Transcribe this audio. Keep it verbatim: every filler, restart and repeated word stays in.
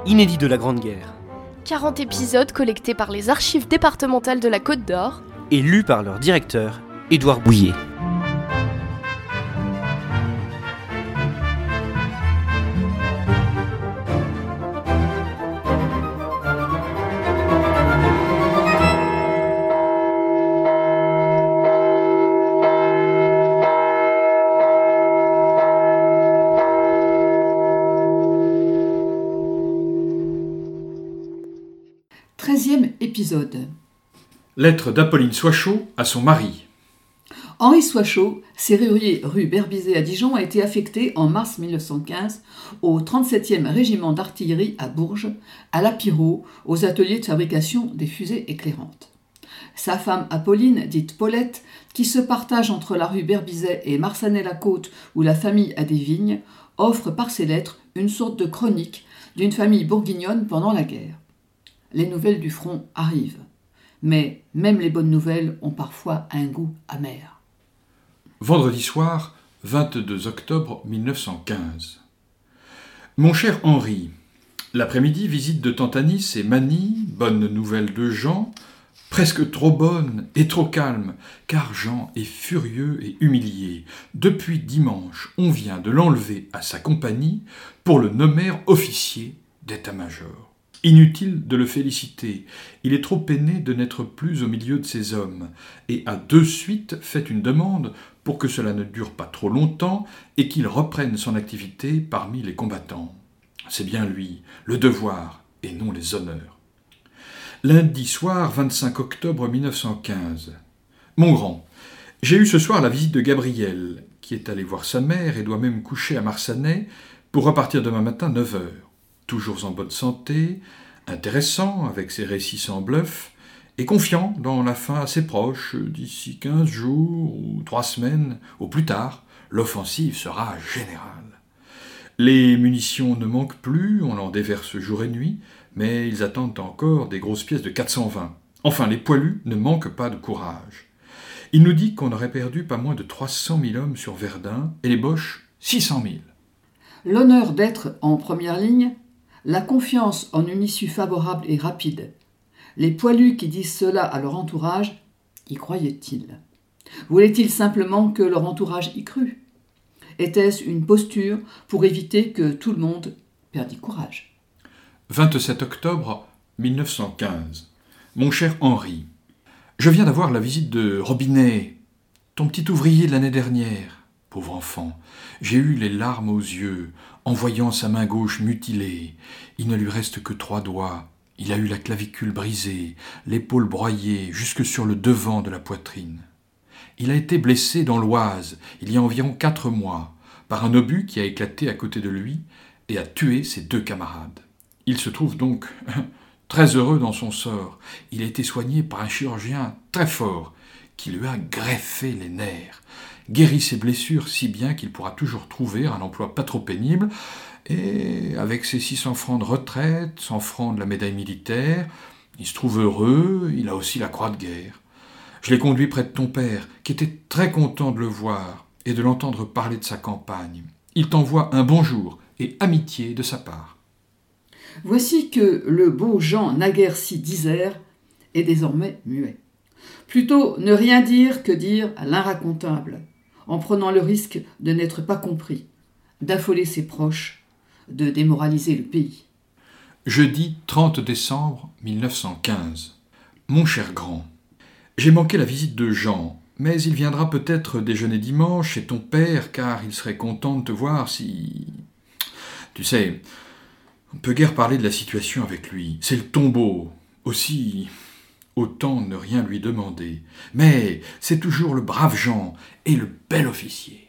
inédits de la Grande Guerre. quarante épisodes collectés par les archives départementales de la Côte d'Or Et lus par leur directeur, Édouard Bouillet. treizième épisode. Lettre d'Apolline Soichaux à son mari. Henri Soichaux, serrurier rue Berbisey à Dijon, a été affecté en mars mille neuf cent quinze au trente-septième régiment d'artillerie à Bourges, à la Pirot, aux ateliers de fabrication des fusées éclairantes. Sa femme Apolline, dite Paulette, qui se partage entre la rue Berbisey et Marsanet-la-Côte, où la famille a des vignes, offre par ses lettres une sorte de chronique d'une famille bourguignonne pendant la guerre. Les nouvelles du front arrivent, mais même les bonnes nouvelles ont parfois un goût amer. Vendredi soir, vingt-deux octobre mille neuf cent quinze. Mon cher Henri, l'après-midi, visite de tante Anis et Manie, bonne nouvelle de Jean, presque trop bonne et trop calme, car Jean est furieux et humilié. Depuis dimanche, on vient de l'enlever à sa compagnie pour le nommer officier d'état-major. Inutile de le féliciter, il est trop peiné de n'être plus au milieu de ses hommes, et a de suite fait une demande pour que cela ne dure pas trop longtemps et qu'il reprenne son activité parmi les combattants. C'est bien lui, le devoir, et non les honneurs. Lundi soir, vingt-cinq octobre mille neuf cent quinze. Mon grand, j'ai eu ce soir la visite de Gabriel, qui est allé voir sa mère et doit même coucher à Marsanet pour repartir demain matin neuf heures. Toujours en bonne santé, intéressant avec ses récits sans bluff, et confiant dans la fin assez proche, d'ici quinze jours ou trois semaines, au plus tard, l'offensive sera générale. Les munitions ne manquent plus, on en déverse jour et nuit, mais ils attendent encore des grosses pièces de quatre cent vingt. Enfin, les poilus ne manquent pas de courage. Il nous dit qu'on aurait perdu pas moins de trois cent mille hommes sur Verdun, et les Boches, six cent mille. L'honneur d'être en première ligne, la confiance en une issue favorable et rapide. Les poilus qui disent cela à leur entourage, y croyaient-ils? Voulaient-ils simplement que leur entourage y crût? Était-ce une posture pour éviter que tout le monde perdît courage? vingt-sept octobre mille neuf cent quinze. Mon cher Henri, je viens d'avoir la visite de Robinet, ton petit ouvrier de l'année dernière. Pauvre enfant, j'ai eu les larmes aux yeux en voyant sa main gauche mutilée. Il ne lui reste que trois doigts. Il a eu la clavicule brisée, l'épaule broyée jusque sur le devant de la poitrine. Il a été blessé dans l'Oise, il y a environ quatre mois, par un obus qui a éclaté à côté de lui et a tué ses deux camarades. Il se trouve donc très heureux dans son sort. Il a été soigné par un chirurgien très fort qui lui a greffé les nerfs, guéri ses blessures si bien qu'il pourra toujours trouver un emploi pas trop pénible, et avec ses six cents francs de retraite, cent francs de la médaille militaire, il se trouve heureux, il a aussi la croix de guerre. Je l'ai conduit près de ton père, qui était très content de le voir et de l'entendre parler de sa campagne. Il t'envoie un bonjour et amitié de sa part. Voici que le beau Jean naguère si disert est désormais muet. Plutôt ne rien dire que dire l'inracontable, en prenant le risque de n'être pas compris, d'affoler ses proches, de démoraliser le pays. Jeudi trente décembre mille neuf cent quinze. Mon cher grand, j'ai manqué la visite de Jean, mais il viendra peut-être déjeuner dimanche chez ton père, car il serait content de te voir si... Tu sais, on ne peut guère parler de la situation avec lui. C'est le tombeau. Aussi, autant ne rien lui demander. Mais c'est toujours le brave Jean et le bel officier.